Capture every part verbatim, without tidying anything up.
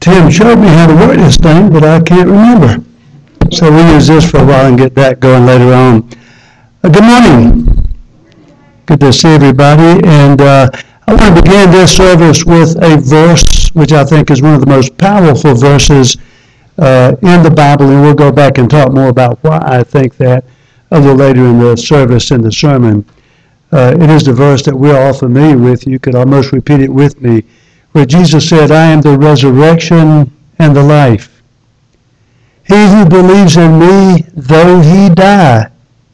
Tim showed me how to work this thing, but I can't remember. So we'll use this for a while and get that going later on. Uh, good morning. Good to see everybody. And uh, I want to begin this service with a verse which I think is one of the most powerful verses uh, in the Bible, and we'll go back and talk more about why I think that a little later in the service in the sermon. Uh, it is the verse that we're all familiar with. You could almost repeat it with me, where Jesus said, I am the resurrection and the life. He who believes in me, though he die,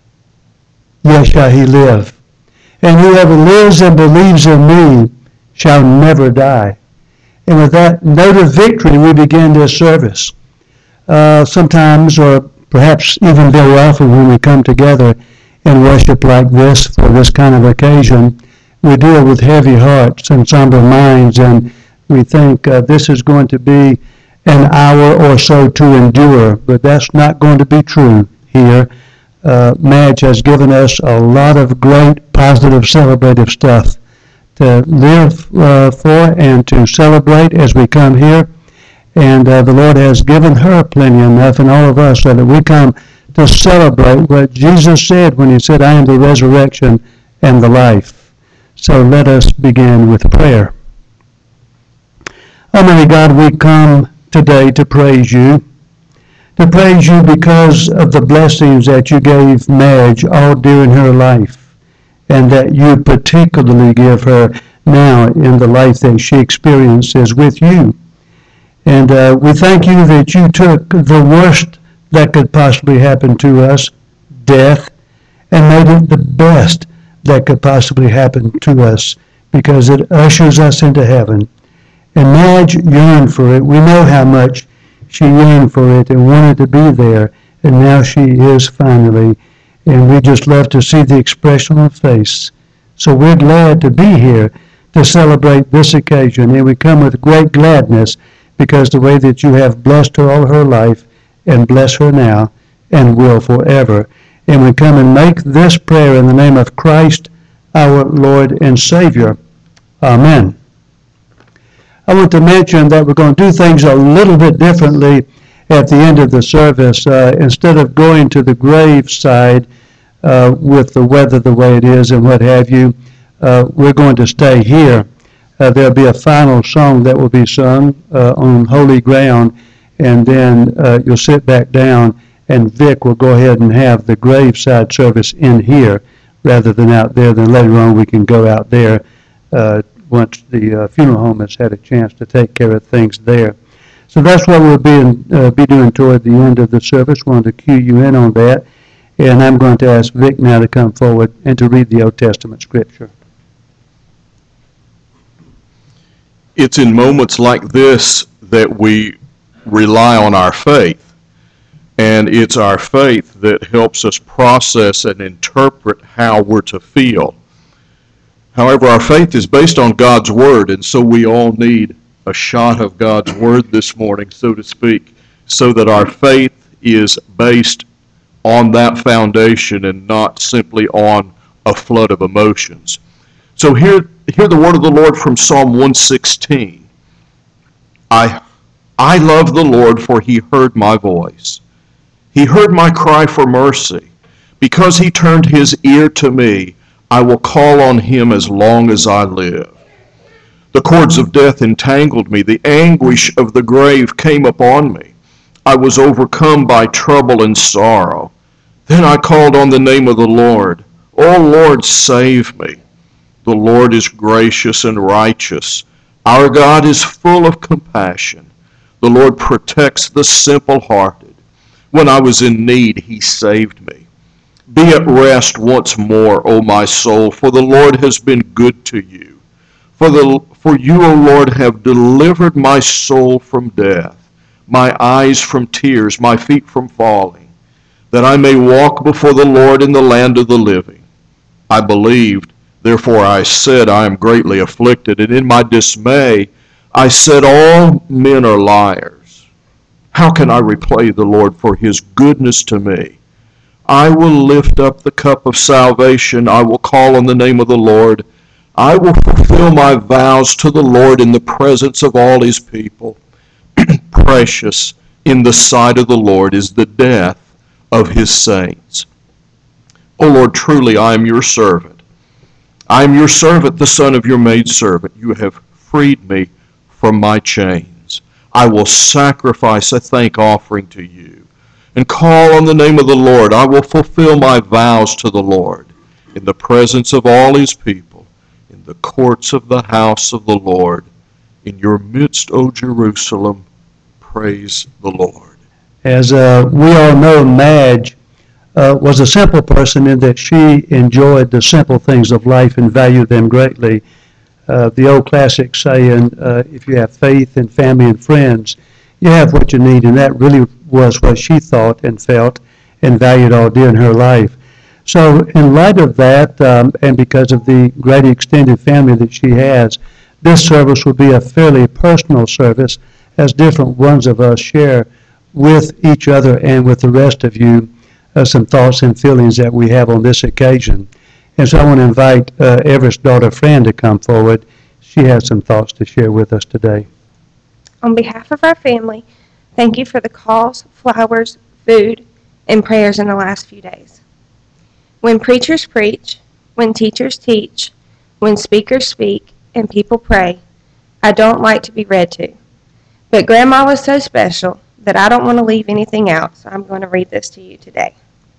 yet shall he live. And whoever lives and believes in me shall never die. And with that note of victory, we begin this service. Uh, sometimes, or perhaps even very often when we come together in worship like this for this kind of occasion, we deal with heavy hearts and somber minds, and we think uh, this is going to be an hour or so to endure, but that's not going to be true here. Uh, Madge has given us a lot of great, positive, celebrative stuff to live uh, for and to celebrate as we come here. And uh, the Lord has given her plenty enough, and all of us, so that we come to celebrate what Jesus said when he said, I am the resurrection and the life. So let us begin with prayer. Almighty God, we come today to praise you. To praise you because of the blessings that you gave Madge all during her life, and that you particularly give her now in the life that she experiences with you. And uh, we thank you that you took the worst that could possibly happen to us, death, and made it the best that could possibly happen to us, because it ushers us into heaven. And Madge yearned for it. We know how much she yearned for it and wanted to be there, and now she is finally. And we just love to see the expression on her face. So we're glad to be here to celebrate this occasion, and we come with great gladness because the way that you have blessed her all her life, and bless her now, and will forever. And we come and make this prayer in the name of Christ, our Lord and Savior. Amen. I want to mention that we're going to do things a little bit differently at the end of the service. Uh, instead of going to the grave side uh, with the weather the way it is and what have you, uh, we're going to stay here. Uh, there'll be a final song that will be sung uh, on holy ground, and then uh, you'll sit back down, and Vic will go ahead and have the graveside service in here rather than out there. Then later on we can go out there uh, once the uh, funeral home has had a chance to take care of things there. So that's what we'll be, in, uh, be doing toward the end of the service. I wanted to cue you in on that. And I'm going to ask Vic now to come forward and to read the Old Testament scripture. It's in moments like this that we rely on our faith. And it's our faith that helps us process and interpret how we're to feel. However, our faith is based on God's Word, and so we all need a shot of God's Word this morning, so to speak, so that our faith is based on that foundation and not simply on a flood of emotions. So hear, hear the word of the Lord from Psalm one sixteen. I, I love the Lord, for he heard my voice. He heard my cry for mercy. Because he turned his ear to me, I will call on him as long as I live. The cords of death entangled me. The anguish of the grave came upon me. I was overcome by trouble and sorrow. Then I called on the name of the Lord. O Lord, save me. The Lord is gracious and righteous. Our God is full of compassion. The Lord protects the simple-hearted. When I was in need, he saved me. Be at rest once more, O my soul, for the Lord has been good to you. For, the, for you, O Lord, have delivered my soul from death, my eyes from tears, my feet from falling, that I may walk before the Lord in the land of the living. I believed, therefore I said, I am greatly afflicted, and in my dismay I said, all men are liars. How can I repay the Lord for his goodness to me? I will lift up the cup of salvation. I will call on the name of the Lord. I will fulfill my vows to the Lord in the presence of all his people. precious in the sight of the Lord is the death of his saints. O Lord, truly I am your servant. I am your servant, the son of your maidservant. You have freed me from my chains. I will sacrifice a thank offering to you and call on the name of the Lord. I will fulfill my vows to the Lord in the presence of all his people, in the courts of the house of the Lord. In your midst, O Jerusalem, praise the Lord. As uh, we all know, Madge uh, was a simple person in that she enjoyed the simple things of life and valued them greatly. Uh, the old classic saying, uh, if you have faith in family and friends, you have what you need, and that really was what she thought and felt and valued all dear in her life. So in light of that, um, and because of the great extended family that she has, this service will be a fairly personal service, as different ones of us share with each other and with the rest of you uh, some thoughts and feelings that we have on this occasion. And so I want to invite uh, Everett's daughter, Fran, to come forward. She has some thoughts to share with us today. On behalf of our family, thank you for the calls, flowers, food, and prayers in the last few days. When preachers preach, when teachers teach, when speakers speak, and people pray, I don't like to be read to. But Grandma was so special that I don't want to leave anything out, so I'm going to read this to you today.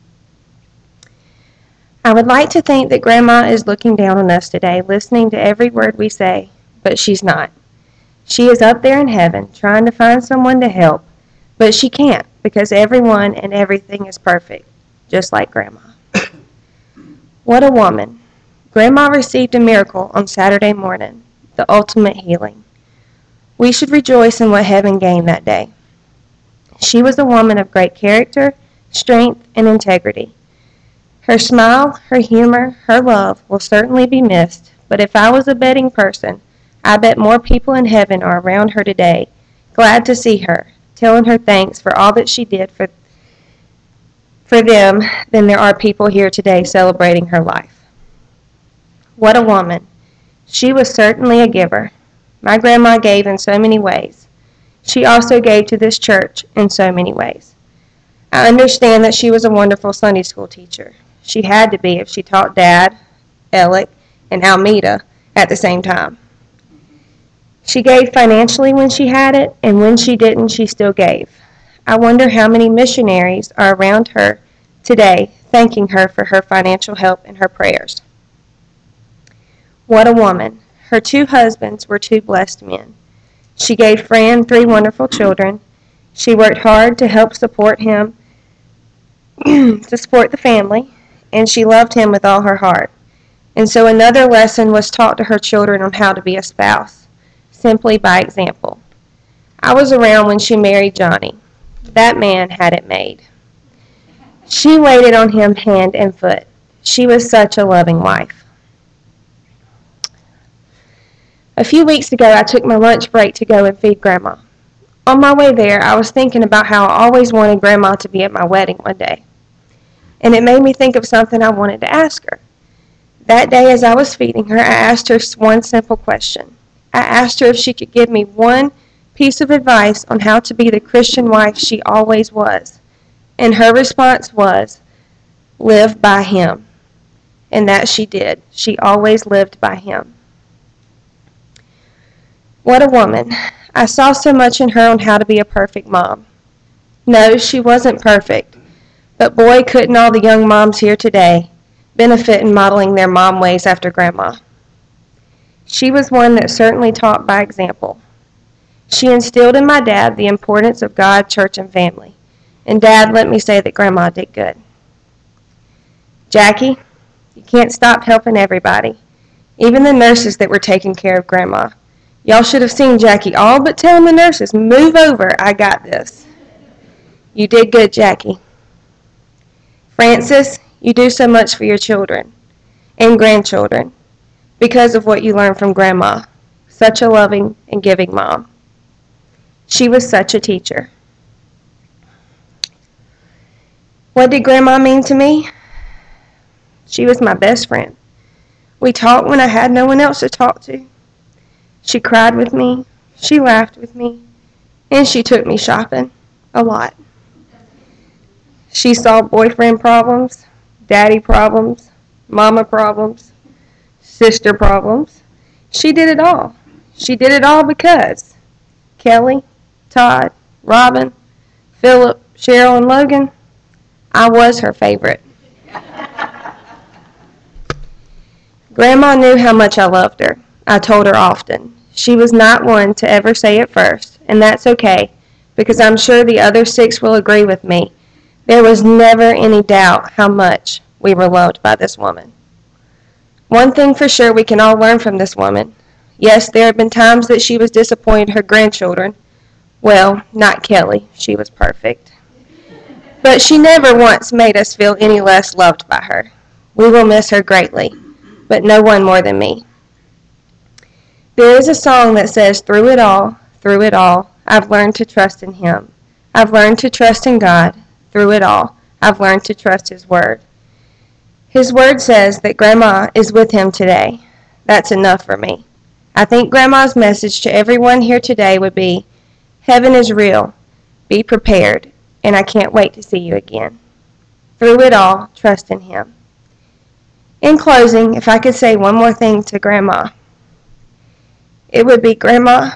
I would like to think that Grandma is looking down on us today, listening to every word we say, but she's not. She is up there in heaven trying to find someone to help, but she can't because everyone and everything is perfect, just like Grandma. What a woman. Grandma received a miracle on Saturday morning, the ultimate healing. We should rejoice in what heaven gained that day. She was a woman of great character, strength, and integrity. Her smile, her humor, her love will certainly be missed, but if I was a betting person, I bet more people in heaven are around her today, glad to see her, telling her thanks for all that she did for, for them than there are people here today celebrating her life. What a woman. She was certainly a giver. My grandma gave in so many ways. She also gave to this church in so many ways. I understand that she was a wonderful Sunday school teacher. She had to be if she taught Dad, Alec, and Almeda at the same time. She gave financially when she had it, and when she didn't, she still gave. I wonder how many missionaries are around her today thanking her for her financial help and her prayers. What a woman. Her two husbands were two blessed men. She gave Fran three wonderful children. She worked hard to help support him, to support the family, and she loved him with all her heart. And so another lesson was taught to her children on how to be a spouse, simply by example. I was around when she married Johnny. That man had it made. She waited on him hand and foot. She was such a loving wife. A few weeks ago, I took my lunch break to go and feed Grandma. On my way there, I was thinking about how I always wanted Grandma to be at my wedding one day. And it made me think of something I wanted to ask her. That day, as I was feeding her, I asked her one simple question. I asked her if she could give me one piece of advice on how to be the Christian wife she always was. And her response was, live by him. And that she did. She always lived by him. What a woman. I saw so much in her on how to be a perfect mom. No, she wasn't perfect. But boy, couldn't all the young moms here today benefit in modeling their mom ways after Grandma. She was one that certainly taught by example. She instilled in my dad the importance of God, church, and family. And Dad, let me say that Grandma did good. Jackie, you can't stop helping everybody, even the nurses that were taking care of Grandma. Y'all should have seen Jackie all but telling the nurses, move over, I got this. You did good, Jackie. Francis, you do so much for your children and grandchildren because of what you learned from Grandma. Such a loving and giving mom. She was such a teacher. What did Grandma mean to me? She was my best friend. We talked when I had no one else to talk to. She cried with me. She laughed with me. And she took me shopping a lot. She saw boyfriend problems, daddy problems, mama problems, sister problems. She did it all. She did it all because Kelly, Todd, Robin, Philip, Cheryl, and Logan, I was her favorite. Grandma knew how much I loved her. I told her often. She was not one to ever say it first, and that's okay, because I'm sure the other six will agree with me. There was never any doubt how much we were loved by this woman. One thing for sure we can all learn from this woman. Yes, there have been times that she was disappointed her grandchildren. Well, not Kelly. She was perfect. But she never once made us feel any less loved by her. We will miss her greatly, but no one more than me. There is a song that says, through it all, through it all, I've learned to trust in Him. I've learned to trust in God. Through it all, I've learned to trust His Word. His Word says that Grandma is with Him today. That's enough for me. I think Grandma's message to everyone here today would be, heaven is real. Be prepared, and I can't wait to see you again. Through it all, trust in Him. In closing, if I could say one more thing to Grandma, it would be, Grandma,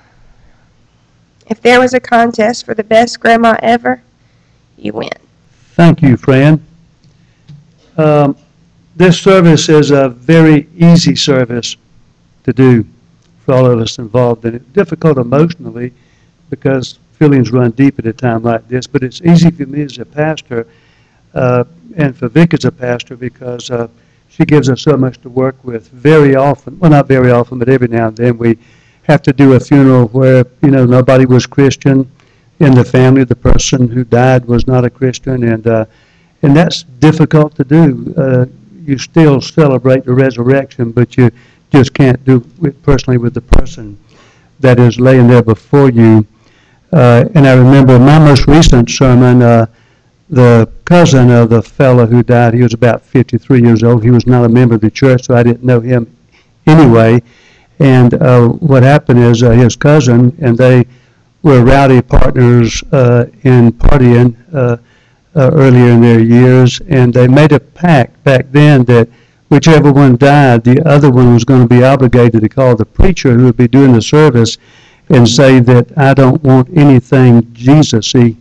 if there was a contest for the best grandma ever, you win. Thank you, Fran. Um, this service is a very easy service to do for all of us involved in it. Difficult emotionally because feelings run deep at a time like this, but it's easy for me as a pastor uh, and for Vic as a pastor because uh, she gives us so much to work with very often. Well, not very often, but every now and then we have to do a funeral where, you know, nobody was Christian in the family. The person who died was not a Christian, and uh, and that's difficult to do. Uh, you still celebrate the resurrection, but you just can't do it personally with the person that is laying there before you. Uh, and I remember my most recent sermon, uh, the cousin of the fellow who died, he was about fifty-three years old. He was not a member of the church, so I didn't know him anyway. And uh, what happened is uh, his cousin and they were rowdy partners uh, in partying uh, uh, earlier in their years, and they made a pact back then that whichever one died, the other one was going to be obligated to call the preacher who would be doing the service and say that I don't want anything Jesus-y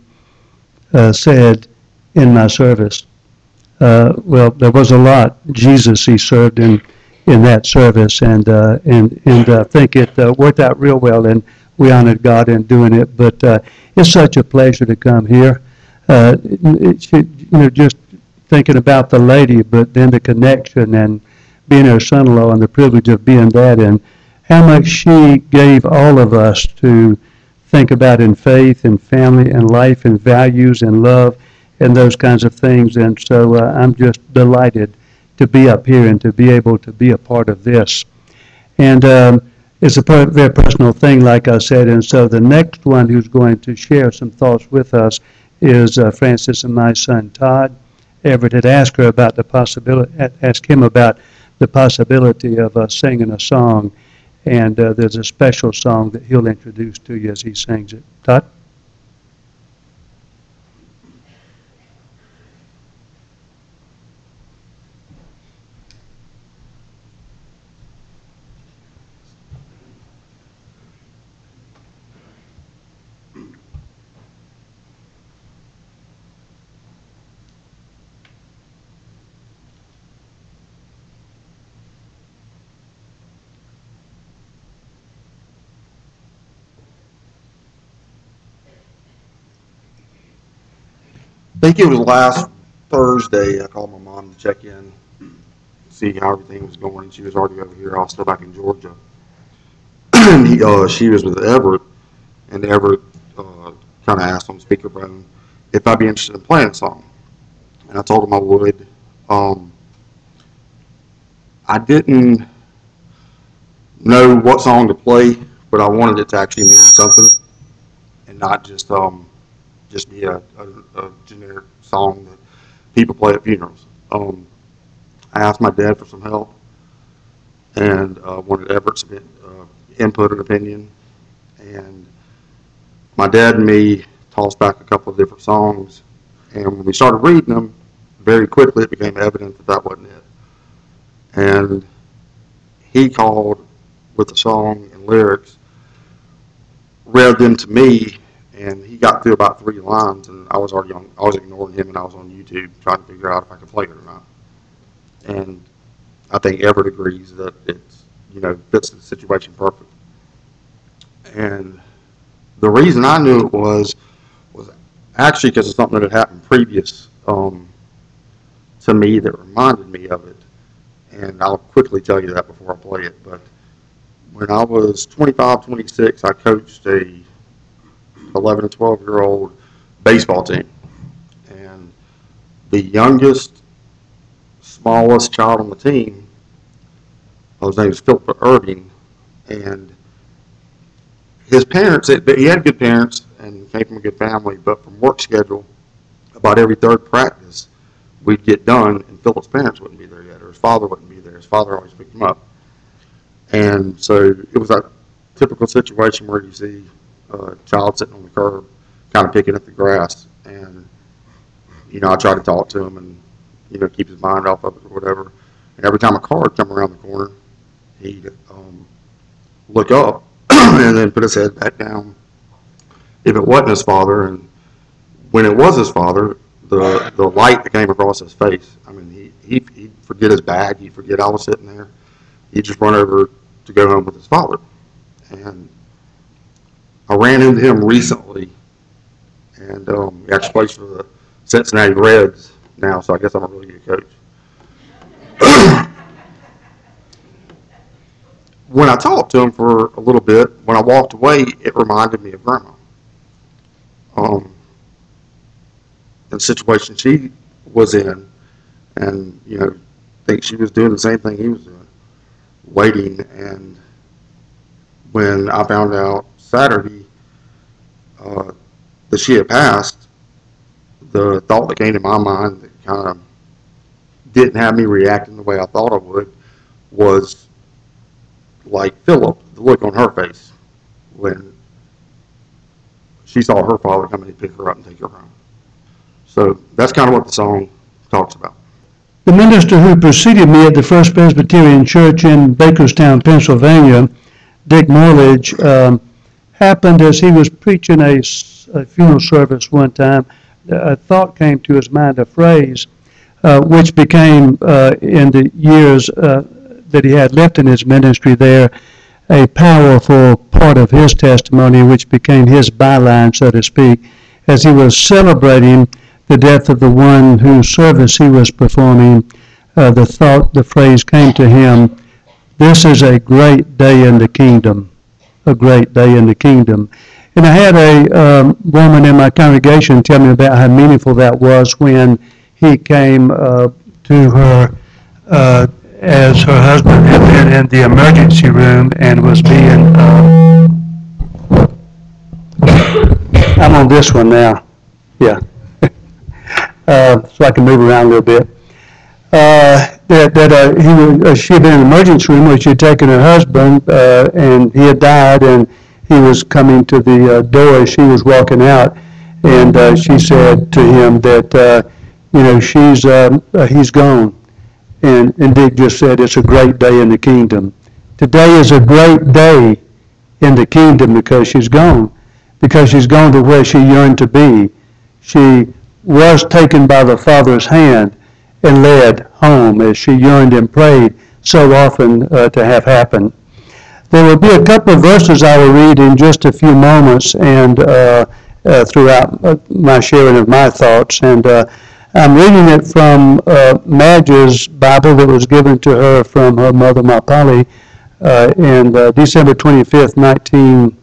uh, said in my service. Uh, well, there was a lot Jesus-y served in in that service, and uh, and and I think it uh, worked out real well, and we honored God in doing it. But uh, it's such a pleasure to come here. Uh, it should, you know, just thinking about the lady, but then the connection and being her son-in-law and the privilege of being that, and how much she gave all of us to think about in faith and family and life and values and love and those kinds of things. And so uh, I'm just delighted to be up here and to be able to be a part of this. And um, it's a per- very personal thing, like I said, and so the next one who's going to share some thoughts with us is uh, Francis and my son, Todd. Everett had asked her about the possibility, asked him about the possibility of uh, singing a song, and uh, there's a special song that he'll introduce to you as he sings it. Todd? I think it was last Thursday. I called my mom to check in, see how everything was going, and she was already over here. I was still back in Georgia. and he, uh, she was with Everett, and Everett uh, kind of asked on speakerphone if I'd be interested in playing a song, and I told him I would. Um, I didn't know what song to play, but I wanted it to actually mean something, and not just um, just be a, a, a generic song that people play at funerals. Um, I asked my dad for some help and uh, wanted Everett's uh, input and opinion. And my dad and me tossed back a couple of different songs, and when we started reading them, very quickly it became evident that that wasn't it. And he called with the song and lyrics, read them to me, and he got through about three lines, and I was already on, I was ignoring him, and I was on YouTube trying to figure out if I could play it or not. And I think Everett agrees that it's, you know, fits the situation perfect. And the reason I knew it was, was actually because of something that had happened previous um, to me that reminded me of it. And I'll quickly tell you that before I play it. But when I was twenty-five, twenty-six, I coached a eleven and twelve year old baseball team. And the youngest, smallest child on the team, his name was Philip Irving, and his parents, he had good parents and came from a good family, but from work schedule, about every third practice, we'd get done, and Philip's parents wouldn't be there yet, or his father wouldn't be there. His father always picked him up. And so it was that typical situation where you see a child sitting on the curb, kind of picking at the grass, and, you know, I try to talk to him and, you know, keep his mind off of it or whatever. And every time a car would come around the corner, he'd um, look up and then put his head back down if it wasn't his father. And when it was his father, the the light that came across his face, I mean, he, he, he'd forget his bag, he'd forget I was sitting there. He'd just run over to go home with his father. And I ran into him recently, and um, he actually plays for the Cincinnati Reds now, so I guess I'm a really good coach. When I talked to him for a little bit, when I walked away, it reminded me of Grandma. Um, the situation she was in, and, you know, I think she was doing the same thing he was doing, waiting. And when I found out Saturday uh, that she had passed, the thought that came to my mind that kind of didn't have me reacting the way I thought I would was like Philip, the look on her face when she saw her father come in and pick her up and take her home. So that's kind of what the song talks about. The minister who preceded me at the First Presbyterian Church in Bakerstown, Pennsylvania, Dick Morledge, um, happened as he was preaching a, a funeral service one time, a thought came to his mind, a phrase, uh, which became, uh, in the years uh, that he had left in his ministry there, a powerful part of his testimony, which became his byline, so to speak, as he was celebrating the death of the one whose service he was performing. Uh, the thought, the phrase came to him, "This is a great day in the kingdom, a great day in the kingdom." And I had a um, woman in my congregation tell me about how meaningful that was when he came uh, to her uh, as her husband had been in the emergency room and was being, uh, I'm on this one now, yeah, uh, so I can move around a little bit. Uh, that that uh, he was, uh, she had been in the emergency room where she had taken her husband uh, and he had died, and he was coming to the uh, door as she was walking out, and uh, she said to him that, uh, you know, she's um, uh, he's gone. And, and Dick just said, it's a great day in the kingdom. Today is a great day in the kingdom because she's gone. Because she's gone to where she yearned to be. She was taken by the Father's hand and led home as she yearned and prayed so often uh, to have happen. There will be a couple of verses I will read in just a few moments and uh, uh, throughout my sharing of my thoughts. And uh, I'm reading it from uh, Madge's Bible that was given to her from her mother, Ma Polly, uh, in uh, December twenty-fifth, nineteen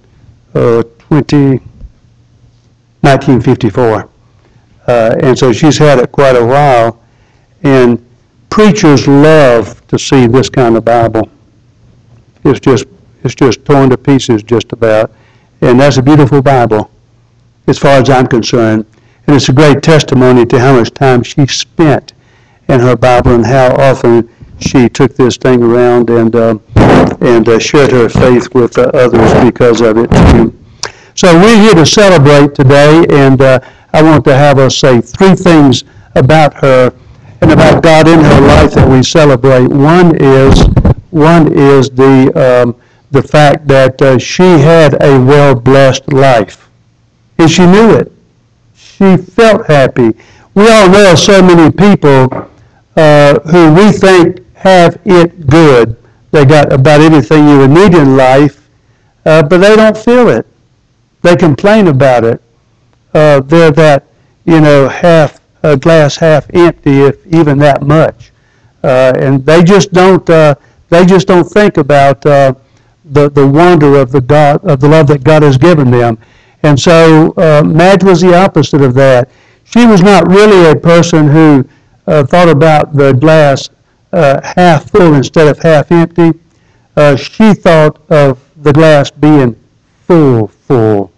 fifty-four. Uh, and so she's had it quite a while. And preachers love to see this kind of Bible. It's just, it's just torn to pieces just about. And that's a beautiful Bible, as far as I'm concerned. And it's a great testimony to how much time she spent in her Bible and how often she took this thing around and uh, and uh, shared her faith with uh, others because of it too. So we're here to celebrate today, and uh, I want to have us say three things about her and about God in her life that we celebrate. One is one is the um, the fact that uh, she had a well-blessed life, and she knew it. She felt happy. We all know so many people uh, who we think have it good. They got about anything you would need in life, uh, but they don't feel it. They complain about it. Uh, they're that, you know, half a glass half empty, if even that much, uh, and they just don't. Uh, they just don't think about uh, the the wonder of the God of the love that God has given them. And so uh, Madge was the opposite of that. She was not really a person who uh, thought about the glass uh, half full instead of half empty. Uh, she thought of the glass being full, full.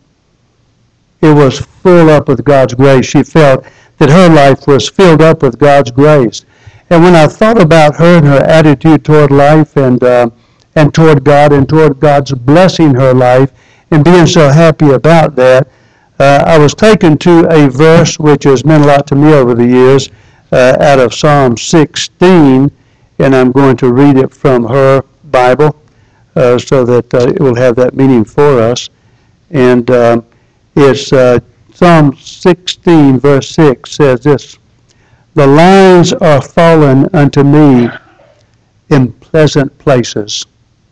It was full up with God's grace. She felt that her life was filled up with God's grace. And when I thought about her and her attitude toward life and uh, and toward God and toward God's blessing her life and being so happy about that, uh, I was taken to a verse which has meant a lot to me over the years, uh, out of Psalm sixteen, and I'm going to read it from her Bible uh, so that uh, it will have that meaning for us. And uh, it's uh, Psalm sixteen, verse six says this: "The lines are fallen unto me in pleasant places."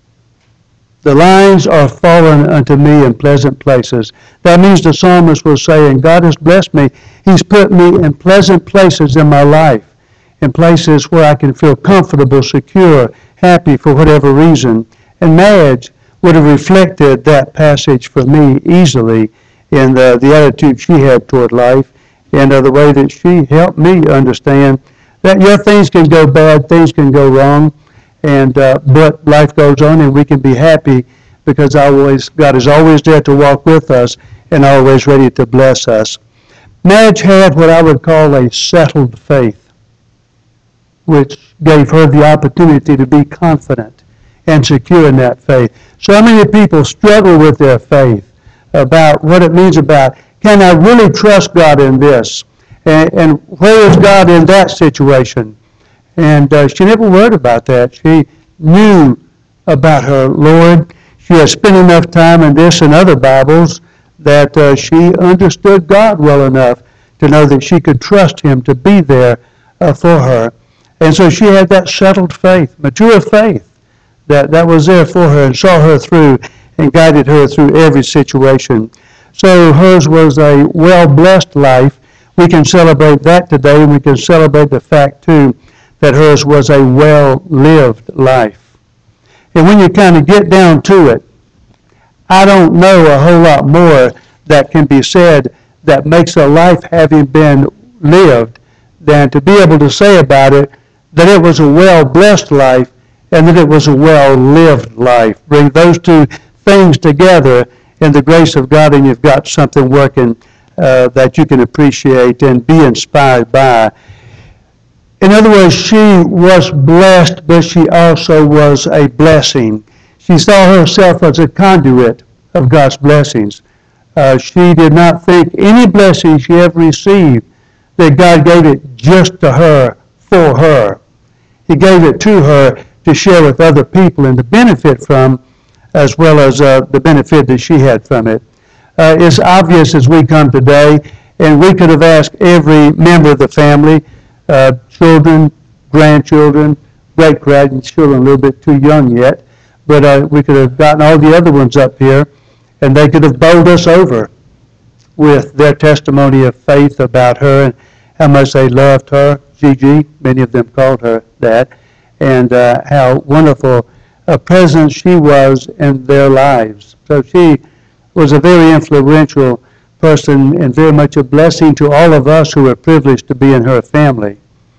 The lines are fallen unto me in pleasant places. That means the psalmist was saying, God has blessed me. He's put me in pleasant places in my life, in places where I can feel comfortable, secure, happy for whatever reason. And Madge would have reflected that passage for me easily in the, the attitude she had toward life and uh, the way that she helped me understand that, yeah, things can go bad, things can go wrong, and uh, but life goes on, and we can be happy because always God is always there to walk with us and always ready to bless us. Madge had what I would call a settled faith, which gave her the opportunity to be confident and secure in that faith. So many people struggle with their faith about what it means about, can I really trust God in this? And, and where is God in that situation? And uh, she never worried about that. She knew about her Lord. She had spent enough time in this and other Bibles that uh, she understood God well enough to know that she could trust Him to be there uh, for her. And so she had that settled faith, mature faith, that, that was there for her and saw her through and guided her through every situation. So hers was a well-blessed life. We can celebrate that today, and we can celebrate the fact, too, that hers was a well-lived life. And when you kind of get down to it, I don't know a whole lot more that can be said that makes a life having been lived than to be able to say about it that it was a well-blessed life and that it was a well-lived life. Bring those two things together in the grace of God, and you've got something working uh, that you can appreciate and be inspired by. In other words, she was blessed, but she also was a blessing. She saw herself as a conduit of God's blessings. Uh, she did not think any blessing she ever received that God gave it just to her, for her. He gave it to her to share with other people and to benefit from, as well as uh, the benefit that she had from it. Uh, it's obvious as we come today, and we could have asked every member of the family, uh, children, grandchildren, great-grandchildren, a little bit too young yet, but uh, we could have gotten all the other ones up here, and they could have bowled us over with their testimony of faith about her and how much they loved her. Gigi, many of them called her that, and uh, how wonderful a presence she was in their lives. So she was a very influential person and very much a blessing to all of us who were privileged to be in her family,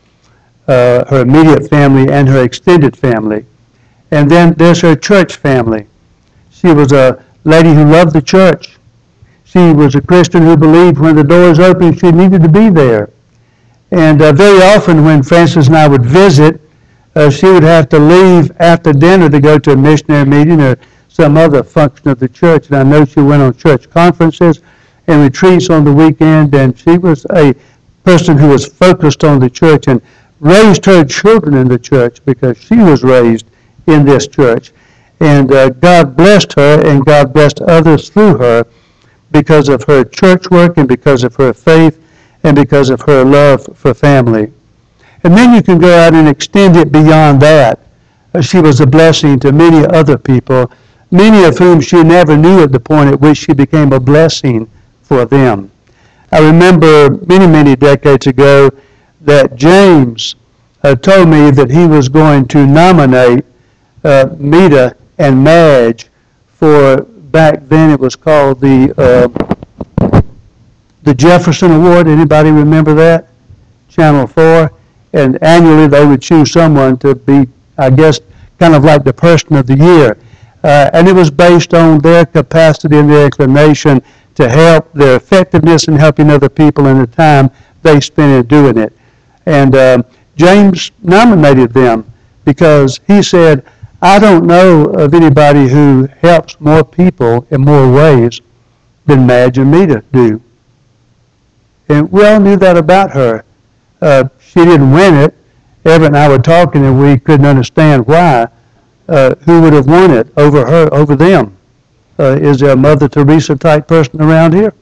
uh, her immediate family and her extended family. And then there's her church family. She was a lady who loved the church. She was a Christian who believed when the doors opened she needed to be there. And uh, very often when Frances and I would visit, uh, she would have to leave after dinner to go to a missionary meeting or some other function of the church. And I know she went on church conferences and retreats on the weekend, and she was a person who was focused on the church and raised her children in the church because she was raised in this church. And uh, God blessed her, and God blessed others through her because of her church work and because of her faith and because of her love for family. And then you can go out and extend it beyond that. Uh, she was a blessing to many other people, many of whom she never knew at the point at which she became a blessing for them. I remember many, many decades ago that James uh, told me that he was going to nominate uh, Meta and Madge for, back then it was called the uh, the Jefferson Award. Anybody remember that? Channel four. And annually they would choose someone to be, I guess, kind of like the person of the year. Uh, and it was based on their capacity and their inclination to help, their effectiveness in helping other people in the time they spent in doing it. And uh, James nominated them because he said, I don't know of anybody who helps more people in more ways than Madge and Meta do. And we all knew that about her. Uh, she didn't win it. Everett and I were talking and we couldn't understand why. Uh, who would have won it over her, over them? Uh, is there a Mother Teresa type person around here?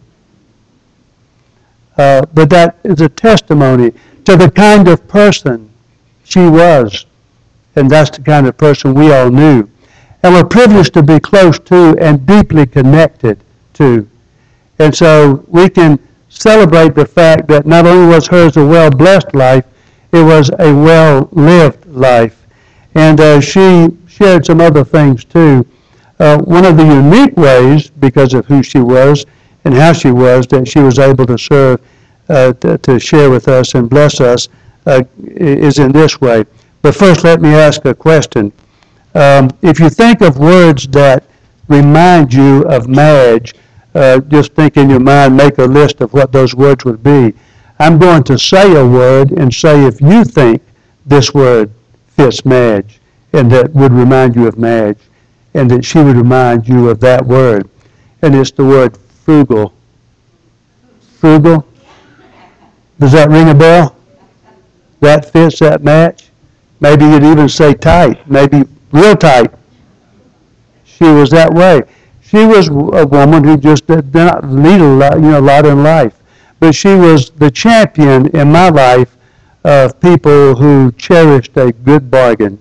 Uh, but that is a testimony to the kind of person she was. And that's the kind of person we all knew. And we're privileged to be close to and deeply connected to. And so we can celebrate the fact that not only was hers a well-blessed life, it was a well-lived life. And uh, she shared some other things too. Uh, one of the unique ways, because of who she was and how she was, that she was able to serve, uh, to, to share with us and bless us, uh, is in this way. But first, let me ask a question. Um, if you think of words that remind you of Madge, uh, just think in your mind, make a list of what those words would be. I'm going to say a word and say if you think this word fits Madge and that would remind you of Madge and that she would remind you of that word. And it's the word frugal. Frugal? Does that ring a bell? That fits that match? Maybe you'd even say tight, maybe real tight. She was that way. She was a woman who just did not lead a lot, you know, a lot in life. But she was the champion in my life of people who cherished a good bargain.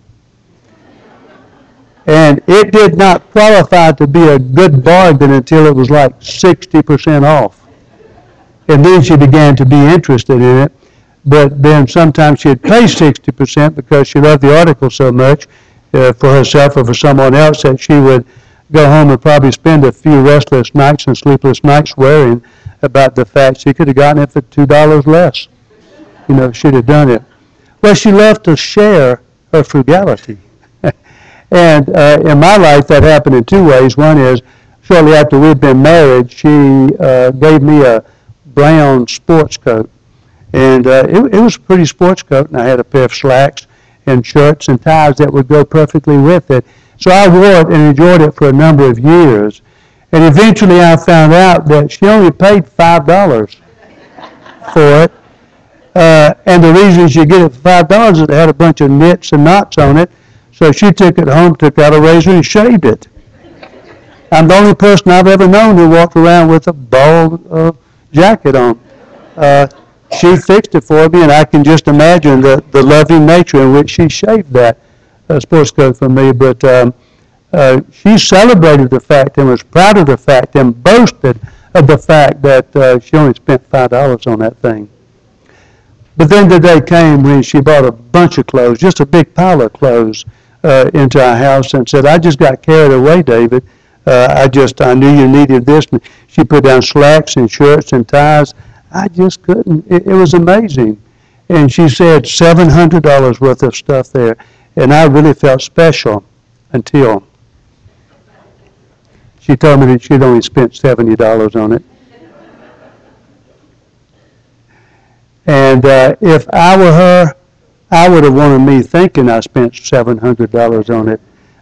And it did not qualify to be a good bargain until it was like sixty percent off. And then she began to be interested in it. But then sometimes she'd pay sixty percent because she loved the article so much uh, for herself or for someone else that she would go home and probably spend a few restless nights and sleepless nights worrying about the fact she could have gotten it for two dollars less. You know, she'd have done it. Well, she loved to share her frugality. And uh, in my life, that happened in two ways. One is, shortly after we'd been married, she uh, gave me a brown sports coat. And uh, it, it was a pretty sports coat, and I had a pair of slacks and shirts and ties that would go perfectly with it. So I wore it and enjoyed it for a number of years. And eventually I found out that she only paid five dollars for it. Uh, and the reason she get it for five dollars is it had a bunch of nits and knots on it. So she took it home, took out a razor, and shaved it. I'm the only person I've ever known who walked around with a bald uh, jacket on. Uh, she fixed it for me, and I can just imagine the, the loving nature in which she shaved that uh, sports coat for me. But um, uh, she celebrated the fact and was proud of the fact and boasted of the fact that uh, she only spent five dollars on that thing. But then the day came when she bought a bunch of clothes, just a big pile of clothes, uh, into our house and said, I just got carried away, David. Uh, I just, I knew you needed this. And she put down slacks and shirts and ties. I just couldn't. It, it was amazing. And she said seven hundred dollars worth of stuff there. And I really felt special until she told me that she'd only spent seventy dollars on it. And uh, if I were her, I would have wanted me thinking I spent seven hundred dollars on it.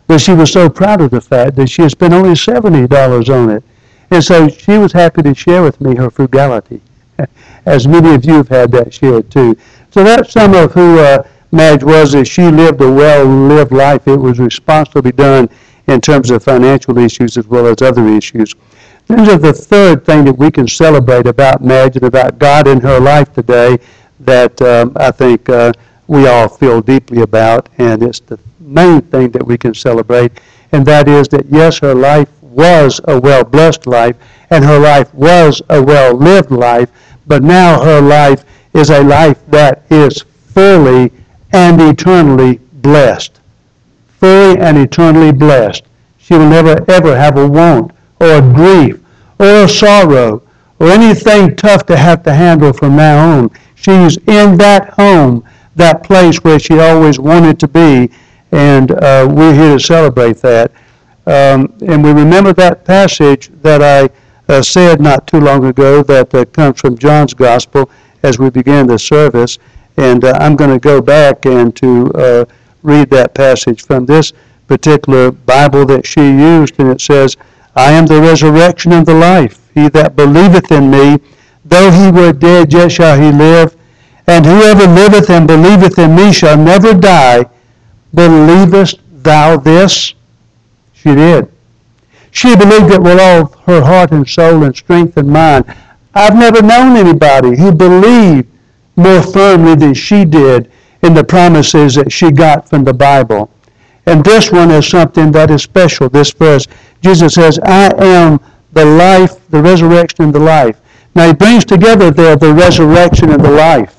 But she was so proud of the fact that she had spent only seventy dollars on it. And so she was happy to share with me her frugality, as many of you have had that shared too. So that's some of who uh, Madge was, as she lived a well-lived life. It was responsibly done in terms of financial issues as well as other issues. In terms of the third thing that we can celebrate about Madge and about God in her life today that um, I think uh, we all feel deeply about, and it's the main thing that we can celebrate, and that is that, yes, her life was a well-blessed life, and her life was a well-lived life, but now her life is a life that is fully and eternally blessed. Fully and eternally blessed. She will never, ever have a want or a grief or a sorrow or anything tough to have to handle from now on. She's in that home, that place where she always wanted to be, and uh, we're here to celebrate that. Um, and we remember that passage that I uh, said not too long ago that uh, comes from John's Gospel as we began the service. And uh, I'm going to go back and to uh, read that passage from this particular Bible that she used. And it says, I am the resurrection and the life. He that believeth in me, though he were dead, yet shall he live. And whoever liveth and believeth in me shall never die. Believest thou this? She did. She believed it with all her heart and soul and strength and mind. I've never known anybody who believed more firmly than she did in the promises that she got from the Bible. And this one is something that is special, this verse. Jesus says, I am the life, the resurrection, and the life. Now he brings together there the resurrection and the life.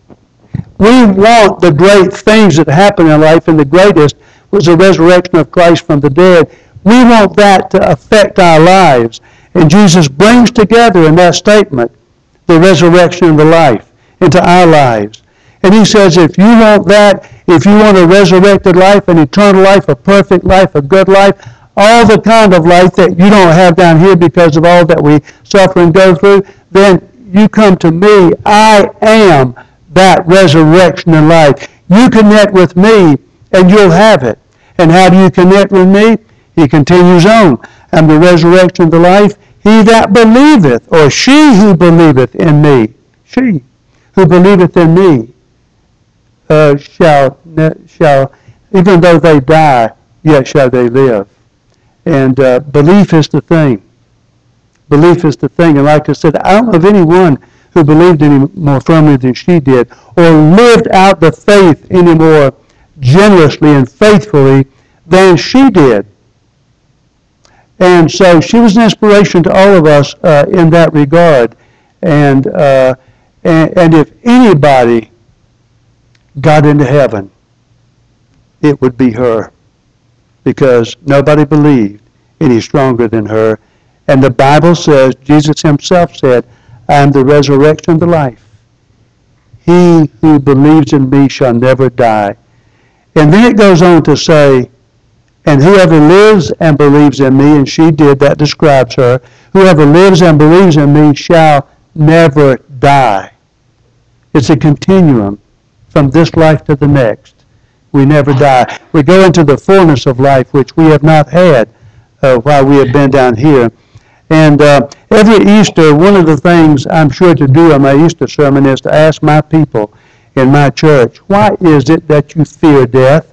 We want the great things that happen in life, and the greatest was the resurrection of Christ from the dead. We want that to affect our lives. And Jesus brings together in that statement the resurrection and the life into our lives. And he says, if you want that, if you want a resurrected life, an eternal life, a perfect life, a good life, all the kind of life that you don't have down here because of all that we suffer and go through, then you come to me. I am that resurrection and life. You connect with me and you'll have it. And how do you connect with me? He continues on. I'm the resurrection and the life. He that believeth, or she who believeth in me, she who believeth in me, uh, shall, shall, even though they die, yet shall they live. And uh, belief is the thing. Belief is the thing. And like I said, I don't know of anyone who believed any more firmly than she did, or lived out the faith any more generously and faithfully than she did. And so she was an inspiration to all of us uh, in that regard. And, uh, and and if anybody got into heaven, it would be her, because nobody believed any stronger than her. And the Bible says, Jesus himself said, I am the resurrection and the life. He who believes in me shall never die. And then it goes on to say, and whoever lives and believes in me, and she did, that describes her, whoever lives and believes in me shall never die. It's a continuum from this life to the next. We never die. We go into the fullness of life, which we have not had uh, while we have been down here. And uh, every Easter, one of the things I'm sure to do on my Easter sermon is to ask my people in my church, why is it that you fear death?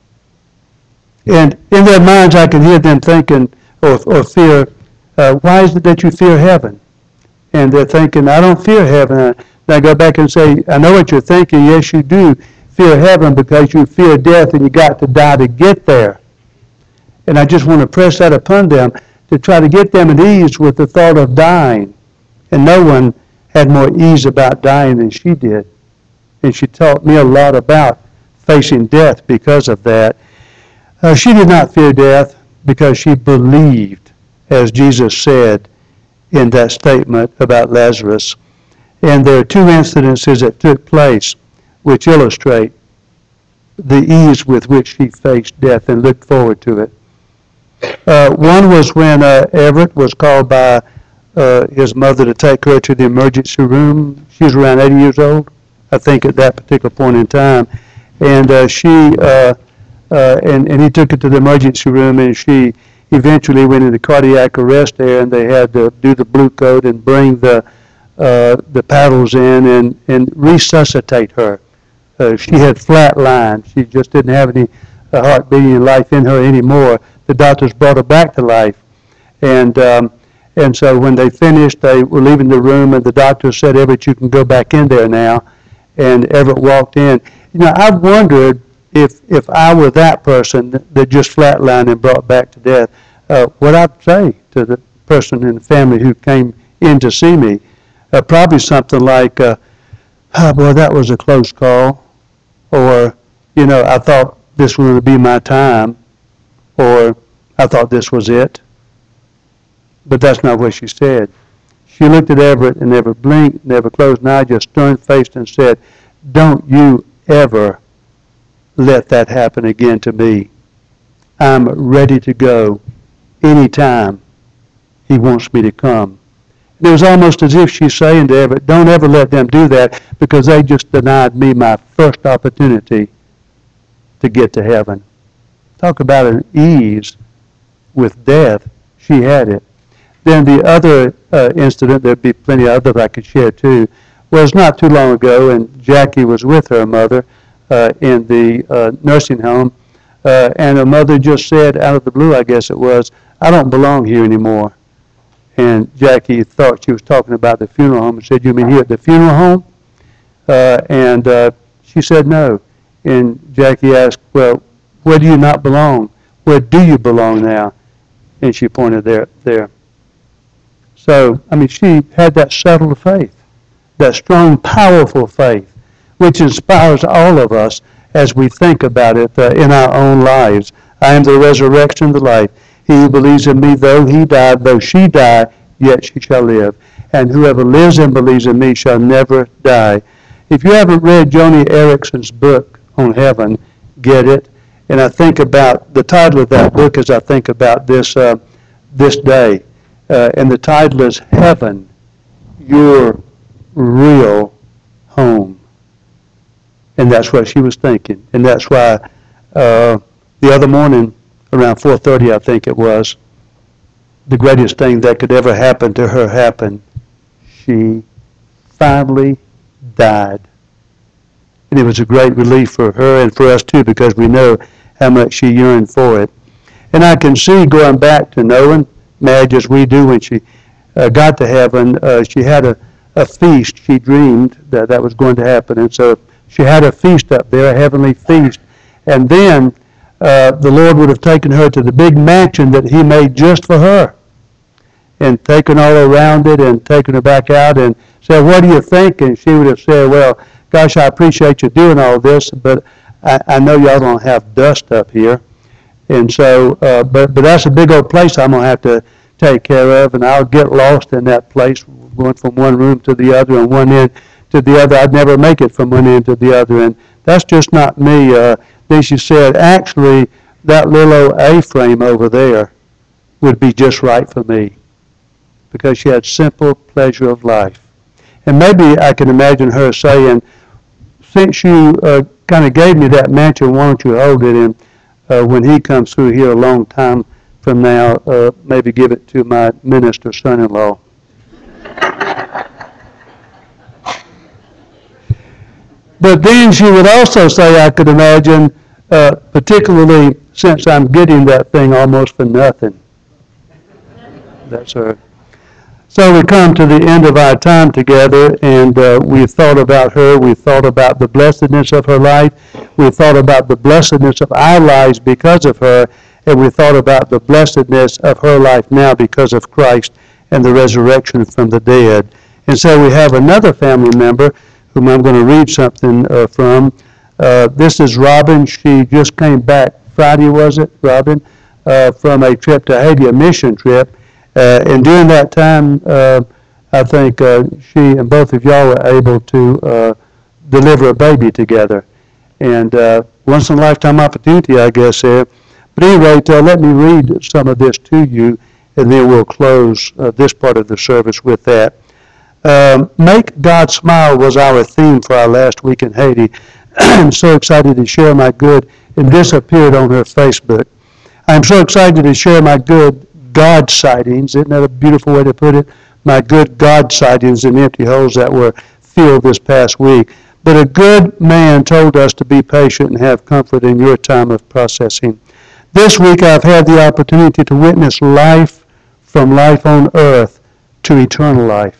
And in their minds, I can hear them thinking, or, or fear, uh, why is it that you fear heaven? And they're thinking, I don't fear heaven. And I go back and say, I know what you're thinking. Yes, you do fear heaven because you fear death and you got to die to get there. And I just want to press that upon them to try to get them at ease with the thought of dying. And no one had more ease about dying than she did. And she taught me a lot about facing death because of that. Uh, she did not fear death because she believed, as Jesus said in that statement about Lazarus. And there are two incidences that took place which illustrate the ease with which she faced death and looked forward to it. Uh, one was when uh, Everett was called by uh, his mother to take her to the emergency room. She was around eighty years old, I think, at that particular point in time. And uh, she uh, uh, and, and he took her to the emergency room, and she eventually went into cardiac arrest there, and they had to do the blue coat and bring the uh, the paddles in and, and resuscitate her. Uh, she had flatlined. She just didn't have any uh, heart beating life in her anymore. The doctors brought her back to life. And um, and so when they finished, they were leaving the room, and the doctor said, "Everett, you can go back in there now." And Everett walked in. You know, I've wondered if if I were that person that, that just flatlined and brought back to death, uh, what I'd say to the person in the family who came in to see me. Uh, probably something like, uh, oh, boy, that was a close call. Or, you know, I thought this was going to be my time. Or, I thought this was it. But that's not what she said. She looked at Everett and never blinked, never closed an eye, just stern-faced and said, "Don't you ever let that happen again to me. I'm ready to go anytime he wants me to come." And it was almost as if she's saying to Everett, "Don't ever let them do that, because they just denied me my first opportunity to get to heaven." Talk about an ease with death. She had it. Then the other uh, incident, there'd be plenty of others I could share too, was not too long ago, and Jackie was with her mother uh, in the uh, nursing home, uh, and her mother just said, out of the blue I guess it was, "I don't belong here anymore." And Jackie thought she was talking about the funeral home and said, "You mean here at the funeral home?" Uh, and uh, she said no. And Jackie asked, "Well, where do you not belong? Where do you belong now?" And she pointed there. there. So, I mean, she had that settled faith, that strong, powerful faith, which inspires all of us as we think about it uh, in our own lives. "I am the resurrection and the life. He who believes in me, though he died, though she die, yet she shall live. And whoever lives and believes in me shall never die." If you haven't read Joni Erickson's book on heaven, get it. And I think about, the title of that book as I think about this uh, this day. Uh, and the title is Heaven, Your Real Home. And that's what she was thinking. And that's why uh, the other morning, around four thirty I think it was, the greatest thing that could ever happen to her happened. She finally died. And it was a great relief for her and for us too, because we know how much she yearned for it. And I can see, going back to knowing Madge as we do, when she uh, got to heaven, uh, she had a, a feast. She dreamed that that was going to happen. And so she had a feast up there, a heavenly feast. And then uh, the Lord would have taken her to the big mansion that he made just for her, and taken all around it and taken her back out and said, "What do you think?" And she would have said, "Well, gosh, I appreciate you doing all this, but I, I know y'all don't have dust up here. And so, uh, but, but that's a big old place I'm going to have to take care of, and I'll get lost in that place, going from one room to the other and one end to the other. I'd never make it from one end to the other, and that's just not me." Uh, then she said, "Actually, that little old A-frame over there would be just right for me," because she had simple pleasure of life. And maybe I can imagine her saying, "Since you uh, kind of gave me that mansion, why don't you hold it, and uh, when he comes through here a long time from now, uh, maybe give it to my minister son-in-law." But then she would also say, I could imagine, uh, particularly since I'm getting that thing almost for nothing. That's her. So we come to the end of our time together, and uh, we've thought about her. We've thought about the blessedness of her life. We've thought about the blessedness of our lives because of her, and we thought about the blessedness of her life now because of Christ and the resurrection from the dead. And so we have another family member whom I'm going to read something uh, from. Uh, this is Robin. She just came back Friday, was it, Robin, uh, from a trip to Haiti, a mission trip. Uh, and during that time, uh, I think uh, she and both of y'all were able to uh, deliver a baby together. And uh, once in a lifetime opportunity, I guess, there. But anyway, uh, let me read some of this to you, and then we'll close uh, this part of the service with that. Um, Make God Smile was our theme for our last week in Haiti. I'm so excited to share my good and disappeared on her Facebook. I'm so excited to share my good God sightings. Isn't that a beautiful way to put it? My good God sightings in empty holes that were filled this past week. But a good man told us to be patient and have comfort in your time of processing. This week I've had the opportunity to witness life from life on earth to eternal life.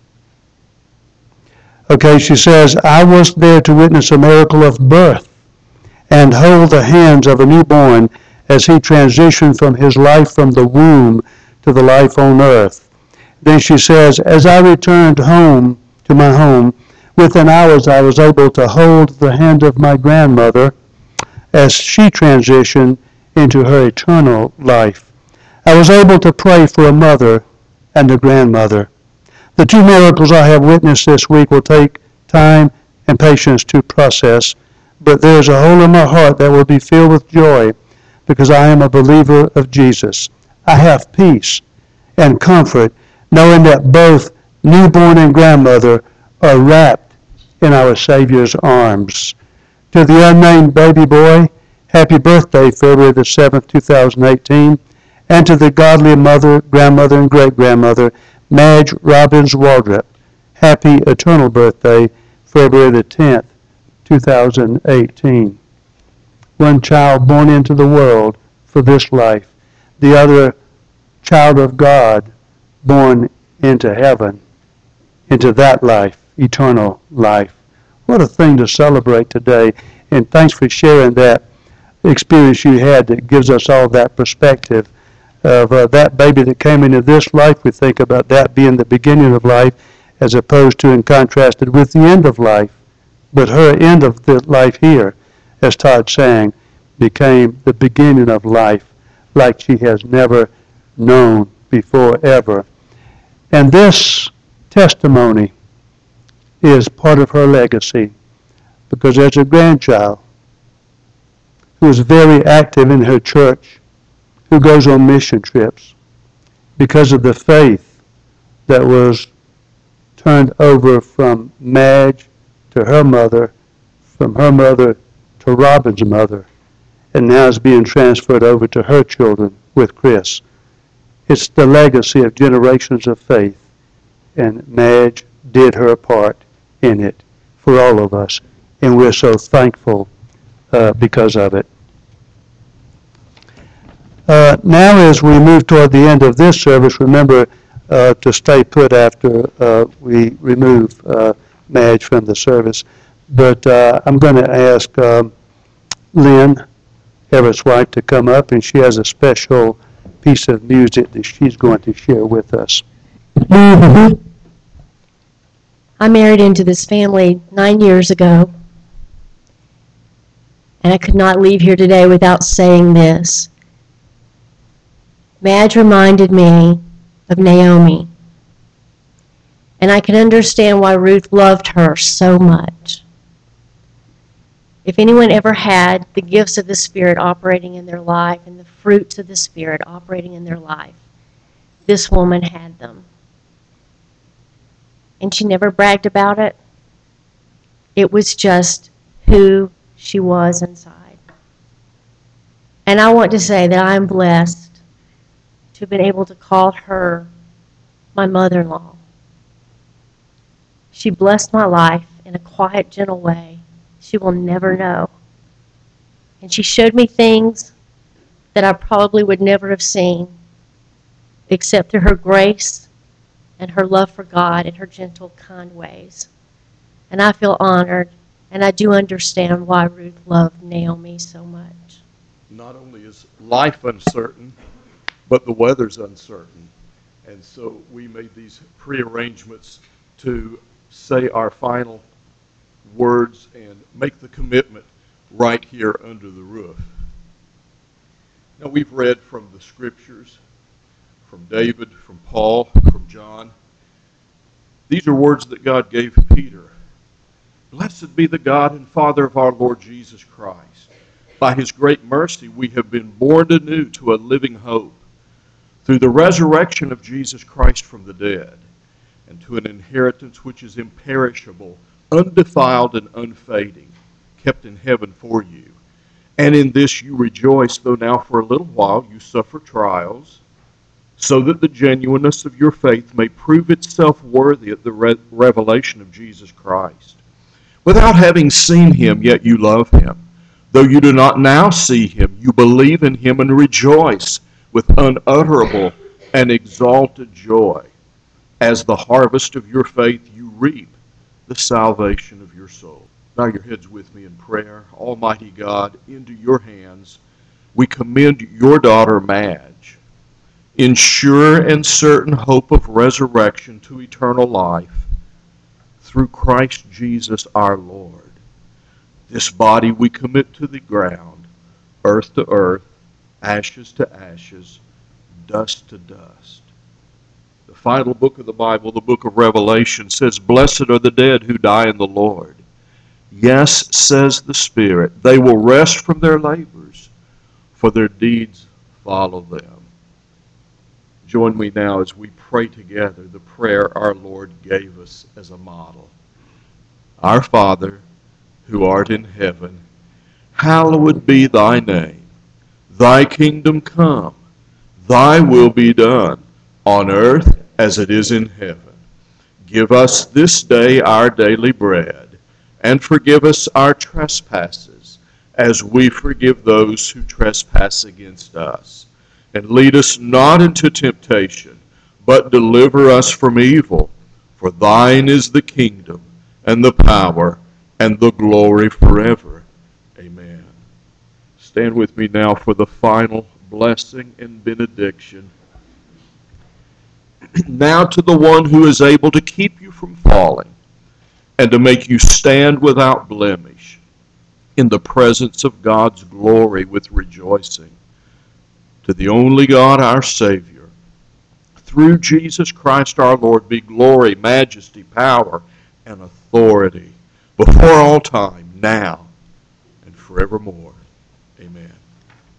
Okay, she says, I was there to witness a miracle of birth and hold the hands of a newborn as he transitioned from his life from the womb to the life on earth. Then she says, as I returned home to my home, within hours I was able to hold the hand of my grandmother as she transitioned into her eternal life. I was able to pray for a mother and a grandmother. The two miracles I have witnessed this week will take time and patience to process, but there is a hole in my heart that will be filled with joy because I am a believer of Jesus. I have peace and comfort knowing that both newborn and grandmother are wrapped in our Savior's arms. To the unnamed baby boy, happy birthday, February the seventh, two thousand eighteen, and to the godly mother, grandmother, and great-grandmother, Madge Robbins Waldrop, happy eternal birthday, February the tenth, two thousand eighteen. One child born into the world for this life, the other child of God born into heaven, into that life, eternal life. What a thing to celebrate today, and thanks for sharing that experience you had that gives us all that perspective of uh, that baby that came into this life. We think about that being the beginning of life as opposed to and contrasted with the end of life. But her end of the life here, as Todd sang, became the beginning of life like she has never known before ever. And this testimony is part of her legacy because as a grandchild who is very active in her church, who goes on mission trips, because of the faith that was turned over from Madge to her mother, from her mother to Robin's mother, and now is being transferred over to her children with Chris. It's the legacy of generations of faith, and Madge did her part in it for all of us, and we're so thankful uh, because of it. Uh, now as we move toward the end of this service, remember uh, to stay put after uh, we remove uh, Madge from the service. But uh, I'm going to ask um, Lynn, Everett's wife, to come up, and she has a special piece of music that she's going to share with us. I married into this family nine years ago, and I could not leave here today without saying this. Madge reminded me of Naomi, and I can understand why Ruth loved her so much. If anyone ever had the gifts of the Spirit operating in their life and the fruits of the Spirit operating in their life, this woman had them. And she never bragged about it. It was just who she was inside. And I want to say that I'm blessed to have been able to call her my mother-in-law. She blessed my life in a quiet, gentle way she will never know. And she showed me things that I probably would never have seen except through her grace and her love for God and her gentle, kind ways. And I feel honored, and I do understand why Ruth loved Naomi so much. Not only is life uncertain, but the weather's uncertain. And so we made these prearrangements to say our final words and make the commitment right here under the roof. Now, we've read from the scriptures, from David, from Paul, from John. These are words that God gave Peter. Blessed be the God and Father of our Lord Jesus Christ. By his great mercy, we have been born anew to a living hope through the resurrection of Jesus Christ from the dead, and to an inheritance which is imperishable, undefiled, and unfading, kept in heaven for you, And in this you rejoice, though now for a little while you suffer trials, so that the genuineness of your faith may prove itself worthy of the re- revelation of Jesus Christ. Without having seen him, yet you love him. Though you do not now see him, you believe in him and rejoice with unutterable and exalted joy. As the harvest of your faith, you reap the salvation of your soul. Bow your heads with me in prayer. Almighty God, into your hands we commend your daughter Madge, in sure and certain hope of resurrection to eternal life through Christ Jesus our Lord. This body we commit to the ground, earth to earth, ashes to ashes, dust to dust. The final book of the Bible, the book of Revelation, says, "Blessed are the dead who die in the Lord." Yes, says the Spirit, they will rest from their labors, for their deeds follow them. Join me now as we pray together the prayer our Lord gave us as a model. Our Father, who art in heaven, hallowed be thy name. Thy kingdom come, thy will be done, on earth as it is in heaven. Give us this day our daily bread, and forgive us our trespasses, as we forgive those who trespass against us. And lead us not into temptation, but deliver us from evil. For thine is the kingdom, and the power, and the glory forever. Amen. Stand with me now for the final blessing and benediction. Now to the one who is able to keep you from falling, and to make you stand without blemish in the presence of God's glory with rejoicing. To the only God, our Savior, through Jesus Christ our Lord, be glory, majesty, power, and authority before all time, now and forevermore. Amen.